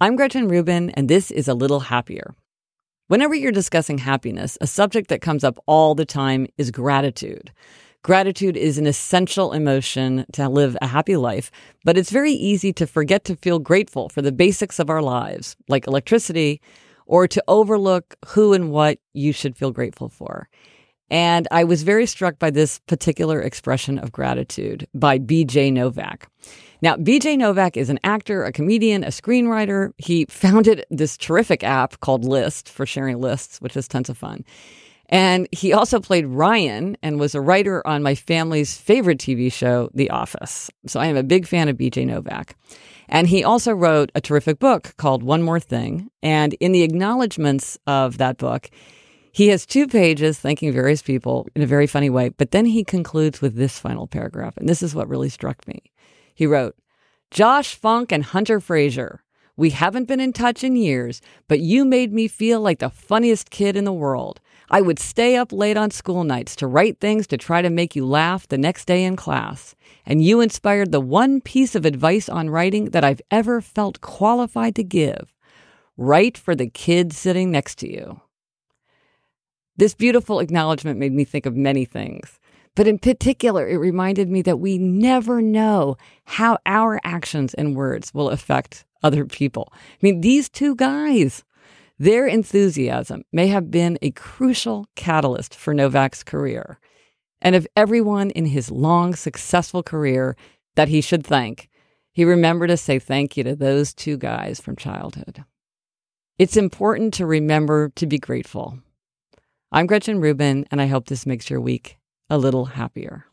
I'm Gretchen Rubin, and this is A Little Happier. Whenever you're discussing happiness, a subject that comes up all the time is gratitude. Gratitude is an essential emotion to live a happy life, but it's very easy to forget to feel grateful for the basics of our lives, like electricity, or to overlook who and what you should feel grateful for. And I was very struck by this particular expression of gratitude by B.J. Novak. Now, B.J. Novak is an actor, a comedian, a screenwriter. He founded this terrific app called List for sharing lists, which is tons of fun. And he also played Ryan and was a writer on my family's favorite TV show, The Office. So I am a big fan of B.J. Novak. And he also wrote a terrific book called One More Thing. And in the acknowledgments of that book, he has 2 pages thanking various people in a very funny way, but then he concludes with this final paragraph, and this is what really struck me. He wrote, "Josh Funk and Hunter Frazier, we haven't been in touch in years, but you made me feel like the funniest kid in the world. I would stay up late on school nights to write things to try to make you laugh the next day in class, and you inspired the one piece of advice on writing that I've ever felt qualified to give. Write for the kid sitting next to you." This beautiful acknowledgement made me think of many things, but in particular, it reminded me that we never know how our actions and words will affect other people. I mean, these 2 guys, their enthusiasm may have been a crucial catalyst for Novak's career. And of everyone in his long, successful career that he should thank, he remembered to say thank you to those 2 guys from childhood. It's important to remember to be grateful. I'm Gretchen Rubin, and I hope this makes your week a little happier.